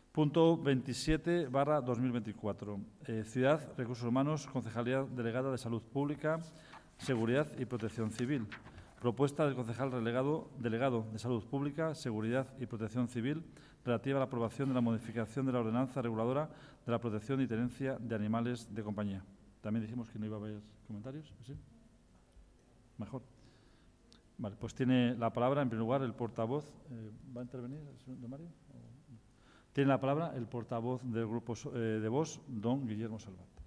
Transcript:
Punto 27/2024. Ciudad, Recursos Humanos, Concejalía Delegada de Salud Pública, Seguridad y Protección Civil. Propuesta del concejal delegado de Salud Pública, Seguridad y Protección Civil relativa a la aprobación de la modificación de la ordenanza reguladora de la protección y tenencia de animales de compañía. También dijimos que no iba a haber comentarios, ¿sí? Mejor. Vale, pues tiene la palabra, en primer lugar, el portavoz. ¿Va a intervenir el señor Mario? Tiene la palabra el portavoz del Grupo de Vox, don Guillermo Salvat.